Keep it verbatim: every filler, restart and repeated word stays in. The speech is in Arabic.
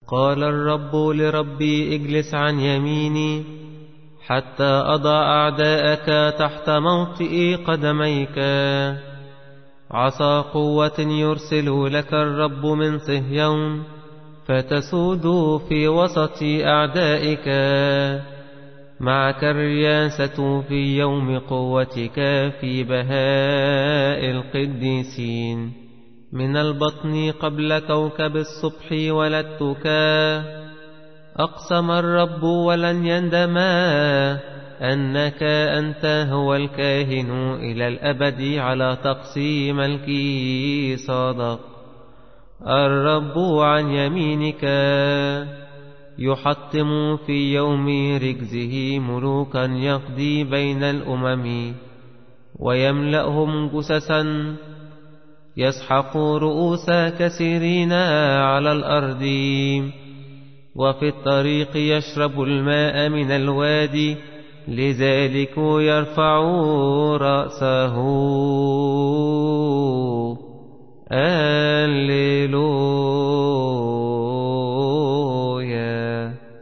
قال الرب لربي اجلس عن يميني حتى أضع أعداءك تحت موطئ قدميك. عصا قوة يرسل لك الرب من صهيون فتسود في وسط أعدائك. معك الرياسة في يوم قوتك في بهاء القديسين. من البطن قبل كوكب الصبح ولدتك. أقسم الرب ولن يندما أنك أنت هو الكاهن إلى الأبد على طقس ملكي صادق. الرب عن يمينك يحطم في يوم رجزه ملوكا يقضي بين الأمم ويملأهم جسسا يسحق رؤوس كثيرين على الأرض. وفي الطريق يشرب الماء من الوادي لذلك يرفع رأسه. آل